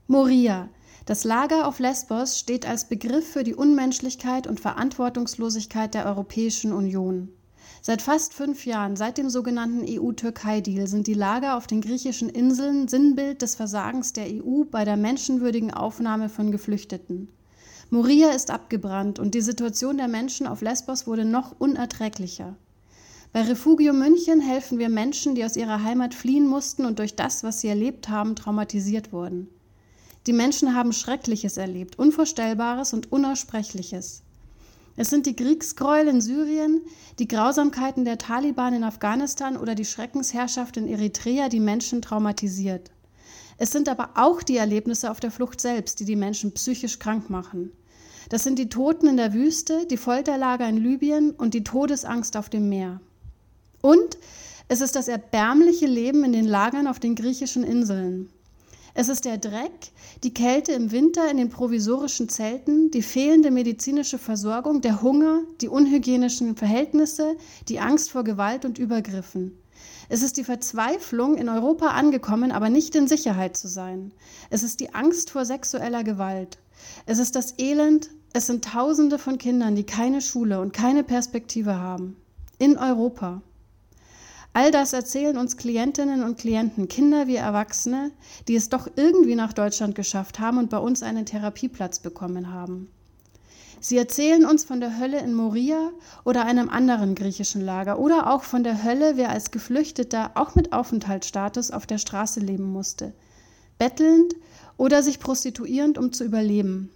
Moria, das Lager auf Lesbos, steht als Begriff für die Unmenschlichkeit und Verantwortungslosigkeit der Europäischen Union. Seit fast 5 Jahren, seit dem sogenannten EU-Türkei-Deal, sind die Lager auf den griechischen Inseln Sinnbild des Versagens der EU bei der menschenwürdigen Aufnahme von Geflüchteten. Moria ist abgebrannt und die Situation der Menschen auf Lesbos wurde noch unerträglicher. Bei Refugio München helfen wir Menschen, die aus ihrer Heimat fliehen mussten und durch das, was sie erlebt haben, traumatisiert wurden. Die Menschen haben Schreckliches erlebt, Unvorstellbares und Unaussprechliches. Es sind die Kriegsgräuel in Syrien, die Grausamkeiten der Taliban in Afghanistan oder die Schreckensherrschaft in Eritrea, die Menschen traumatisiert. Es sind aber auch die Erlebnisse auf der Flucht selbst, die die Menschen psychisch krank machen. Das sind die Toten in der Wüste, die Folterlager in Libyen und die Todesangst auf dem Meer. Und es ist das erbärmliche Leben in den Lagern auf den griechischen Inseln. Es ist der Dreck, die Kälte im Winter in den provisorischen Zelten, die fehlende medizinische Versorgung, der Hunger, die unhygienischen Verhältnisse, die Angst vor Gewalt und Übergriffen. Es ist die Verzweiflung, in Europa angekommen, aber nicht in Sicherheit zu sein. Es ist die Angst vor sexueller Gewalt. Es ist das Elend, es sind Tausende von Kindern, die keine Schule und keine Perspektive haben. In Europa. All das erzählen uns Klientinnen und Klienten, Kinder wie Erwachsene, die es doch irgendwie nach Deutschland geschafft haben und bei uns einen Therapieplatz bekommen haben. Sie erzählen uns von der Hölle in Moria oder einem anderen griechischen Lager oder auch von der Hölle, wer als Geflüchteter, auch mit Aufenthaltsstatus, auf der Straße leben musste, bettelnd oder sich prostituierend, um zu überleben.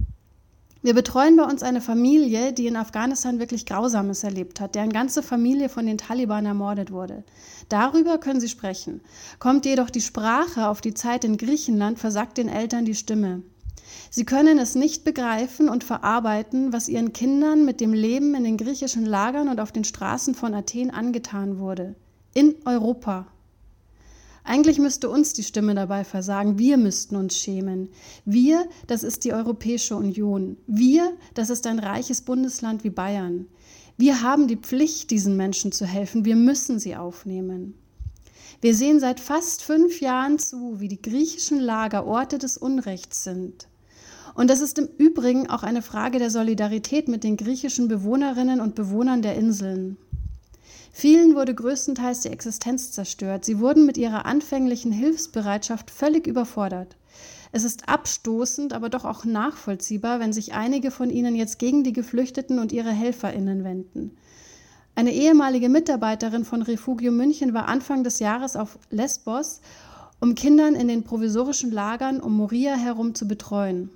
Wir betreuen bei uns eine Familie, die in Afghanistan wirklich Grausames erlebt hat, deren ganze Familie von den Taliban ermordet wurde. Darüber können sie sprechen. Kommt jedoch die Sprache auf die Zeit in Griechenland, versagt den Eltern die Stimme. Sie können es nicht begreifen und verarbeiten, was ihren Kindern mit dem Leben in den griechischen Lagern und auf den Straßen von Athen angetan wurde. In Europa. Eigentlich müsste uns die Stimme dabei versagen. Wir müssten uns schämen. Wir, das ist die Europäische Union. Wir, das ist ein reiches Bundesland wie Bayern. Wir haben die Pflicht, diesen Menschen zu helfen. Wir müssen sie aufnehmen. Wir sehen seit fast 5 Jahren zu, wie die griechischen Lager Orte des Unrechts sind. Und das ist im Übrigen auch eine Frage der Solidarität mit den griechischen Bewohnerinnen und Bewohnern der Inseln. Vielen wurde größtenteils die Existenz zerstört. Sie wurden mit ihrer anfänglichen Hilfsbereitschaft völlig überfordert. Es ist abstoßend, aber doch auch nachvollziehbar, wenn sich einige von ihnen jetzt gegen die Geflüchteten und ihre HelferInnen wenden. Eine ehemalige Mitarbeiterin von Refugio München war Anfang des Jahres auf Lesbos, um Kindern in den provisorischen Lagern um Moria herum zu betreuen.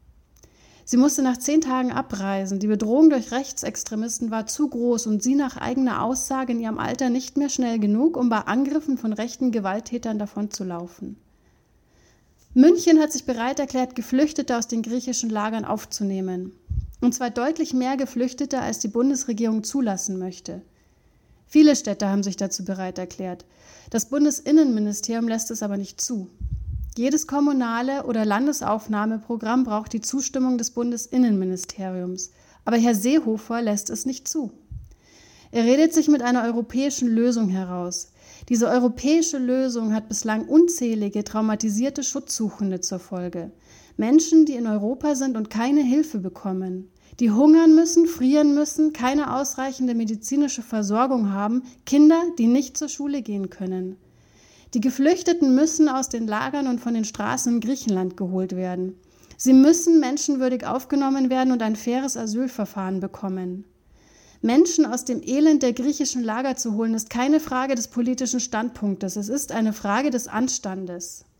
Sie musste nach 10 Tagen abreisen. Die Bedrohung durch Rechtsextremisten war zu groß und sie nach eigener Aussage in ihrem Alter nicht mehr schnell genug, um bei Angriffen von rechten Gewalttätern davonzulaufen. München hat sich bereit erklärt, Geflüchtete aus den griechischen Lagern aufzunehmen. Und zwar deutlich mehr Geflüchtete, als die Bundesregierung zulassen möchte. Viele Städte haben sich dazu bereit erklärt. Das Bundesinnenministerium lässt es aber nicht zu. Jedes kommunale oder Landesaufnahmeprogramm braucht die Zustimmung des Bundesinnenministeriums. Aber Herr Seehofer lässt es nicht zu. Er redet sich mit einer europäischen Lösung heraus. Diese europäische Lösung hat bislang unzählige traumatisierte Schutzsuchende zur Folge. Menschen, die in Europa sind und keine Hilfe bekommen. Die hungern müssen, frieren müssen, keine ausreichende medizinische Versorgung haben. Kinder, die nicht zur Schule gehen können. Die Geflüchteten müssen aus den Lagern und von den Straßen in Griechenland geholt werden. Sie müssen menschenwürdig aufgenommen werden und ein faires Asylverfahren bekommen. Menschen aus dem Elend der griechischen Lager zu holen, ist keine Frage des politischen Standpunktes, es ist eine Frage des Anstandes.